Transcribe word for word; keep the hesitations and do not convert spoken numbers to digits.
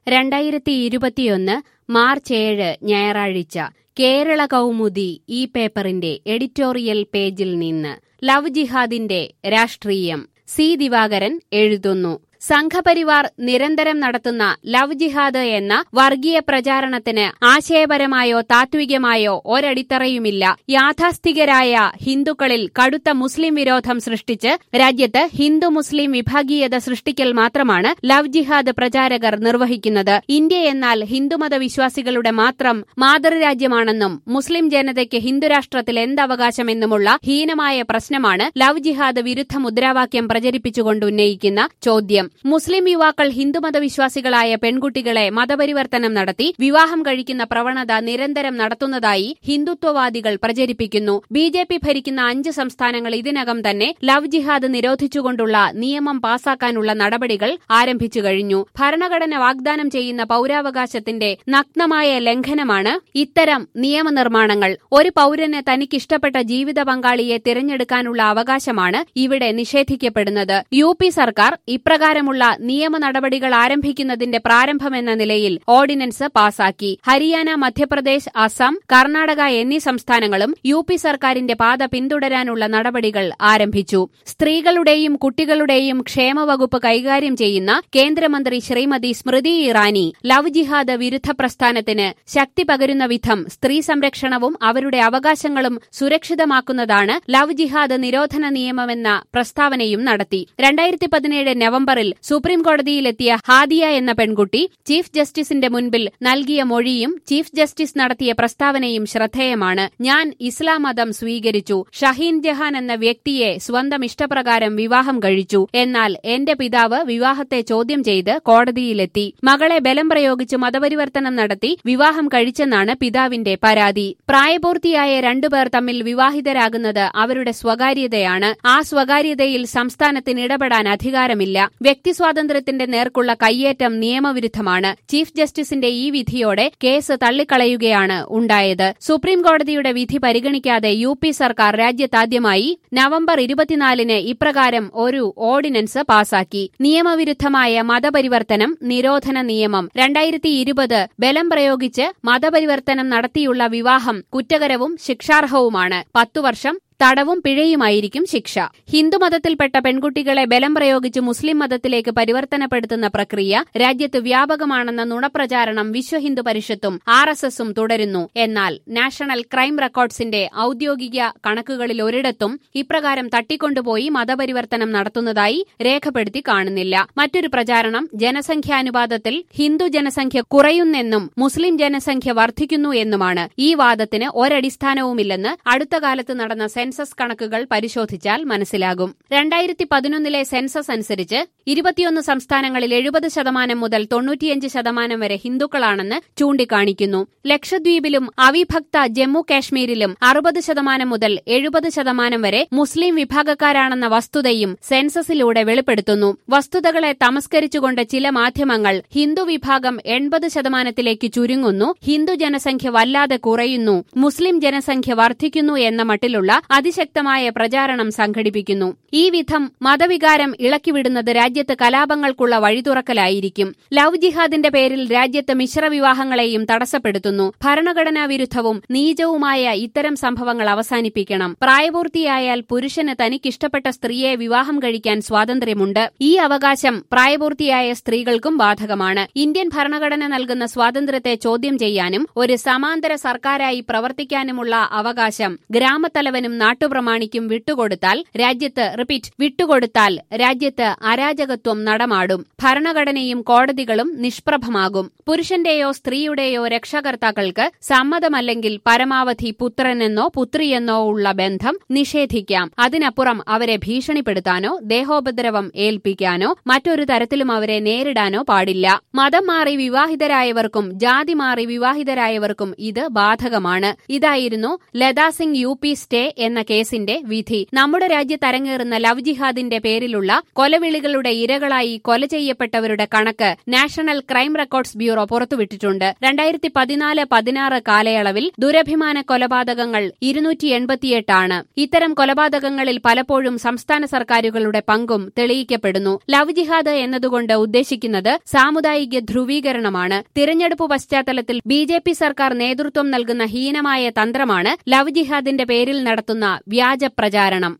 രണ്ടായിരത്തി ഇരുപത്തിയൊന്ന് മാർച്ച് ഏഴ് ഞായറാഴ്ച കേരള കൗമുദി ഈ പേപ്പറിന്റെ എഡിറ്റോറിയൽ പേജിൽ നിന്ന് ലവ് ജിഹാദിന്റെ രാഷ്ട്രീയം. സി ദിവാകരൻ എഴുതുന്നു. സംഘപരിവാർ നിരന്തരം നടത്തുന്ന ലവ് ജിഹാദ് എന്ന വർഗീയ പ്രചാരണത്തിന് ആശയപരമായോ താത്വികമായോ ഒരടിത്തറയുമില്ല. യാഥാസ്ഥികരായ ഹിന്ദുക്കളിൽ കടുത്ത മുസ്ലിം വിരോധം സൃഷ്ടിച്ച് രാജ്യത്ത് ഹിന്ദു മുസ്ലിം വിഭാഗീയത സൃഷ്ടിക്കൽ മാത്രമാണ് ലവ് ജിഹാദ് പ്രചാരകർ നിർവഹിക്കുന്നത്. ഇന്ത്യ എന്നാൽ ഹിന്ദുമത വിശ്വാസികളുടെ മാത്രം മാതൃരാജ്യമാണെന്നും മുസ്ലിം ജനതയ്ക്ക് ഹിന്ദുരാഷ്ട്രത്തിൽ എന്തവകാശമെന്നുമുള്ള ഹീനമായ പ്രശ്നമാണ് ലവ് ജിഹാദ് വിരുദ്ധ മുദ്രാവാക്യം പ്രചരിപ്പിച്ചുകൊണ്ട് ഉന്നയിക്കുന്ന ചോദ്യം. മുസ്ലിം യുവാക്കൾ ഹിന്ദുമത വിശ്വാസികളായ പെൺകുട്ടികളെ മതപരിവർത്തനം നടത്തി വിവാഹം കഴിക്കുന്ന പ്രവണത നിരന്തരം നടത്തുന്നതായി ഹിന്ദുത്വവാദികൾ പ്രചരിപ്പിക്കുന്നു. ബി ജെ പി ഭരിക്കുന്ന അഞ്ച് സംസ്ഥാനങ്ങൾ ഇതിനകം തന്നെ ലവ് ജിഹാദ് നിരോധിച്ചുകൊണ്ടുള്ള നിയമം പാസാക്കാനുള്ള നടപടികൾ ആരംഭിച്ചു കഴിഞ്ഞു. ഭരണഘടന വാഗ്ദാനം ചെയ്യുന്ന പൌരാവകാശത്തിന്റെ നഗ്നമായ ലംഘനമാണ് ഇത്തരം നിയമനിർമ്മാണങ്ങൾ. ഒരു പൌരന് തനിക്കിഷ്ടപ്പെട്ട ജീവിത പങ്കാളിയെ തിരഞ്ഞെടുക്കാനുള്ള അവകാശമാണ് ഇവിടെ നിഷേധിക്കപ്പെടുന്നത്. യു പി സർക്കാർ ഇപ്രകാരം ുള്ള നിയമ നടപടികൾ ആരംഭിക്കുന്നതിന്റെ പ്രാരംഭമെന്ന നിലയിൽ ഓർഡിനൻസ് പാസാക്കി. ഹരിയാന, മധ്യപ്രദേശ്, അസം, കർണാടക എന്നീ സംസ്ഥാനങ്ങളും യു പി സർക്കാരിന്റെ പാത പിന്തുടരാനുള്ള നടപടികൾ ആരംഭിച്ചു. സ്ത്രീകളുടെയും കുട്ടികളുടെയും ക്ഷേമവകുപ്പ് കൈകാര്യം ചെയ്യുന്ന കേന്ദ്രമന്ത്രി ശ്രീമതി സ്മൃതി ഇറാനി ലവ് ജിഹാദ് വിരുദ്ധ പ്രസ്ഥാനത്തിന് ശക്തി പകരുന്ന വിധം സ്ത്രീ സംരക്ഷണവും അവരുടെ അവകാശങ്ങളും സുരക്ഷിതമാക്കുന്നതാണ് ലവ് ജിഹാദ് നിരോധന നിയമമെന്ന പ്രസ്താവനയും നടത്തി. രണ്ടായിരത്തി പതിനേഴ് നവംബറിൽ സുപ്രീം കോടതിയിലെത്തിയ ഹാദിയ എന്ന പെൺകുട്ടി ചീഫ് ജസ്റ്റിസിന്റെ മുൻപിൽ നൽകിയ മൊഴിയും ചീഫ് ജസ്റ്റിസ് നടത്തിയ പ്രസ്താവനയും ശ്രദ്ധേയമാണ്. ഞാൻ ഇസ്ലാം മതം സ്വീകരിച്ചു. ഷഹീൻ ജഹാൻ എന്ന വ്യക്തിയെ സ്വന്തം ഇഷ്ടപ്രകാരം വിവാഹം കഴിച്ചു. എന്നാൽ എന്റെ പിതാവ് വിവാഹത്തെ ചോദ്യം ചെയ്ത് കോടതിയിലെത്തി. മകളെ ബലം പ്രയോഗിച്ച് മതപരിവർത്തനം നടത്തി വിവാഹം കഴിച്ചെന്നാണ് പിതാവിന്റെ പരാതി. പ്രായപൂർത്തിയായ രണ്ടുപേർ തമ്മിൽ വിവാഹിതരാകുന്നത് അവരുടെ സ്വകാര്യതയാണ്. ആ സ്വകാര്യതയിൽ സംസ്ഥാനത്തിന് ഇടപെടാൻ അധികാരമില്ല. വ്യക്തിസ്വാതന്ത്ര്യത്തിന്റെ നേർക്കുള്ള കയ്യേറ്റം നിയമവിരുദ്ധമാണ്. ചീഫ് ജസ്റ്റിസിന്റെ ഈ വിധിയോടെ കേസ് തള്ളിക്കളയുകയാണ് ഉണ്ടായത്. സുപ്രീം കോടതിയുടെ വിധി പരിഗണിക്കാതെ യു പി സർക്കാർ രാജ്യത്താദ്യമായി നവംബർ ഇരുപത്തിനാലിന് ഇപ്രകാരം ഒരു ഓർഡിനൻസ് പാസാക്കി. നിയമവിരുദ്ധമായ മതപരിവർത്തനം നിരോധന നിയമം. രണ്ടായിരത്തി ഇരുപത് ബലം പ്രയോഗിച്ച് മതപരിവർത്തനം നടത്തിയുള്ള വിവാഹം കുറ്റകരവും ശിക്ഷാർഹവുമാണ്. പത്തു വർഷം തടവും പിഴയുമായിരിക്കും ശിക്ഷ. ഹിന്ദുമതത്തിൽപ്പെട്ട പെൺകുട്ടികളെ ബലം പ്രയോഗിച്ച് മുസ്ലിം മതത്തിലേക്ക് പരിവർത്തനപ്പെടുത്തുന്ന പ്രക്രിയ രാജ്യത്ത് വ്യാപകമാണെന്ന നുണപ്രചാരണം വിശ്വഹിന്ദു പരിഷത്തും ആർ എസ് എസും തുടരുന്നു. എന്നാൽ നാഷണൽ ക്രൈം റെക്കോർഡ്സിന്റെ ഔദ്യോഗിക കണക്കുകളിൽ ഒരിടത്തും ഇപ്രകാരം തട്ടിക്കൊണ്ടുപോയി മതപരിവർത്തനം നടത്തുന്നതായി രേഖപ്പെടുത്തി കാണുന്നില്ല. മറ്റൊരു പ്രചാരണം ജനസംഖ്യാനുപാതത്തിൽ ഹിന്ദു ജനസംഖ്യ കുറയുന്നെന്നും മുസ്ലിം ജനസംഖ്യ വർദ്ധിക്കുന്നു എന്നുമാണ്. ഈ വാദത്തിന് ഒരടിസ്ഥാനവുമില്ലെന്ന് അടുത്ത കാലത്ത് നടന്ന സെൻസസ് കണക്കുകൾ പരിശോധിച്ചാൽ മനസ്സിലാകും. രണ്ടായിരത്തി പതിനൊന്നിലെ സെൻസസ് അനുസരിച്ച് ഇരുപത്തിയൊന്ന് സംസ്ഥാനങ്ങളിൽ എഴുപത് ശതമാനം മുതൽ തൊണ്ണൂറ്റിയഞ്ച് ശതമാനം വരെ ഹിന്ദുക്കളാണെന്ന് ചൂണ്ടിക്കാണിക്കുന്നു. ലക്ഷദ്വീപിലും അവിഭക്ത ജമ്മു കാശ്മീരിലും അറുപത് ശതമാനം മുതൽ എഴുപത് ശതമാനം വരെ മുസ്ലിം വിഭാഗക്കാരാണെന്ന വസ്തുതയും സെൻസസിലൂടെ വെളിപ്പെടുത്തുന്നു. വസ്തുതകളെ തമസ്കരിച്ചുകൊണ്ട് ചില മാധ്യമങ്ങൾ ഹിന്ദു വിഭാഗം എൺപത് ശതമാനത്തിലേക്ക് ചുരുങ്ങുന്നു, ഹിന്ദു ജനസംഖ്യ വല്ലാതെ കുറയുന്നു, മുസ്ലിം ജനസംഖ്യ വർദ്ധിക്കുന്നു എന്ന മട്ടിലുള്ള അതിശക്തമായ പ്രചാരണം സംഘടിപ്പിക്കുന്നു. ഈ വിധം മതവികാരം ഇളക്കിവിടുന്നത് രാജ്യത്ത് കലാപങ്ങൾക്കുള്ള വഴിതുറക്കലായിരിക്കും. ലവ് ജിഹാദിന്റെ പേരിൽ രാജ്യത്ത് മിശ്രവിവാഹങ്ങളെയും തടസ്സപ്പെടുത്തുന്നു. ഭരണഘടനാ വിരുദ്ധവും നീചവുമായ ഇത്തരം സംഭവങ്ങൾ അവസാനിപ്പിക്കണം. പ്രായപൂർത്തിയായാൽ പുരുഷന് തനിക്കിഷ്ടപ്പെട്ട സ്ത്രീയെ വിവാഹം കഴിക്കാൻ സ്വാതന്ത്ര്യമുണ്ട്. ഈ അവകാശം പ്രായപൂർത്തിയായ സ്ത്രീകൾക്കും ബാധകമാണ്. ഇന്ത്യൻ ഭരണഘടന നൽകുന്ന സ്വാതന്ത്ര്യത്തെ ചോദ്യം ചെയ്യാനും ഒരു സമാന്തര സർക്കാരായി പ്രവർത്തിക്കാനുമുള്ള അവകാശം ഗ്രാമത്തലവനും നാട്ടുപ്രമാണിക്കും വിട്ടുകൊടുത്താൽ രാജ്യത്ത് റിപ്പീറ്റ് വിട്ടുകൊടുത്താൽ രാജ്യത്ത് അരാജകത്വം നടമാടും. ഭരണഘടനയും കോടതികളും നിഷ്പ്രഭമാകും. പുരുഷന്റെയോ സ്ത്രീയുടെയോ രക്ഷകർത്താക്കൾക്ക് സമ്മതമല്ലെങ്കിൽ പരമാവധി പുത്രനെന്നോ പുത്രിയെന്നോ ഉള്ള ബന്ധം നിഷേധിക്കാം. അതിനപ്പുറം അവരെ ഭീഷണിപ്പെടുത്താനോ ദേഹോപദ്രവം ഏൽപ്പിക്കാനോ മറ്റൊരു തരത്തിലും അവരെ നേരിടാനോ പാടില്ല. മതം മാറി വിവാഹിതരായവർക്കും ജാതി മാറി വിവാഹിതരായവർക്കും ഇത് ബാധകമാണ്. ഇതായിരുന്നു Lata Singh U P state എന്ന കേസിന്റെ വിധി. നമ്മുടെ രാജ്യത്ത് അരങ്ങേറുന്ന ലവ് ജിഹാദിന്റെ പേരിലുള്ള കൊലവിളികളുടെ ഇരകളായി കൊല ചെയ്യപ്പെട്ടവരുടെ കണക്ക് നാഷണൽ ക്രൈം റെക്കോർഡ്സ് ബ്യൂറോ പുറത്തുവിട്ടിട്ടുണ്ട്. രണ്ടായിരത്തി പതിനാല് പതിനാറ് കാലയളവിൽ ദുരഭിമാന കൊലപാതകങ്ങൾ ഇരുന്നൂറ്റി എൺപത്തിയെട്ടാണ്. ഇത്തരം കൊലപാതകങ്ങളിൽ പലപ്പോഴും സംസ്ഥാന സർക്കാരുകളുടെ പങ്കും തെളിയിക്കപ്പെടുന്നു. ലവ് ജിഹാദ് എന്നതുകൊണ്ട് ഉദ്ദേശിക്കുന്നത് സാമുദായിക ധ്രുവീകരണമാണ്. തിരഞ്ഞെടുപ്പ് പശ്ചാത്തലത്തിൽ ബി ജെ പി സർക്കാർ നേതൃത്വം നൽകുന്ന ഹീനമായ തന്ത്രമാണ് ലവ് ജിഹാദിന്റെ പേരിൽ നടത്തുന്ന വ്യാജ പ്രചാരണം.